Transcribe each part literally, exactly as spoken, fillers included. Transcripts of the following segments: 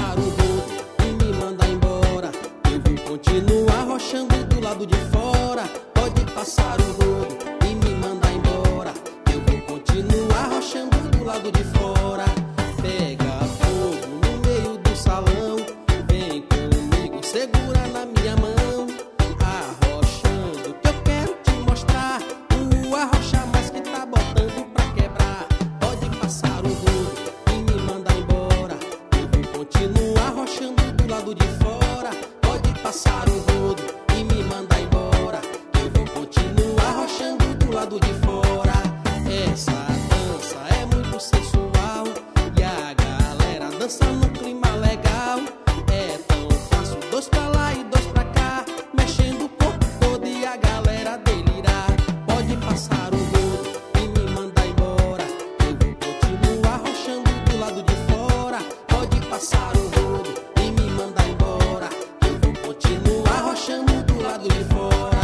passar o rodo e me mandar embora. Eu vou continuar rochando do lado de fora. Pode passar o rodo e me mandar embora. Eu vou continuar rochando do lado de fora. Pega fogo no meio do salão. Vem comigo, segura na minha mão. Arrochando que eu quero te mostrar. O arrocha mais que tá botando pra quebrar. Pode passar o rodo e me mandar embora. Eu vou continuar rochando do lado de fora. Pode passar o rodo e me mandar embora. Eu vou continuar rochando do lado de fora. Essa dança é muito sensual e a galera dança num clima legal. É tão fácil, dois pra lá e dois pra cá, mexendo o corpo todo e a galera delirar. Pode passar o rodo e me mandar embora. Eu vou continuar rochando do lado de fora. Pode passar o rodo e me mandar embora. Eu vou continuar rochando do lado de fora.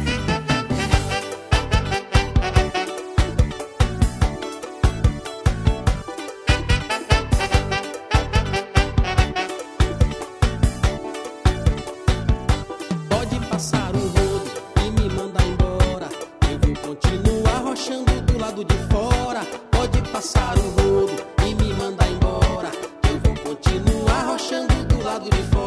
Pode passar o rodo e me mandar embora. Eu vou continuar rochando do lado de fora. Pode passar o rodo e me mandar embora. Eu vou continuar rochando do lado de fora.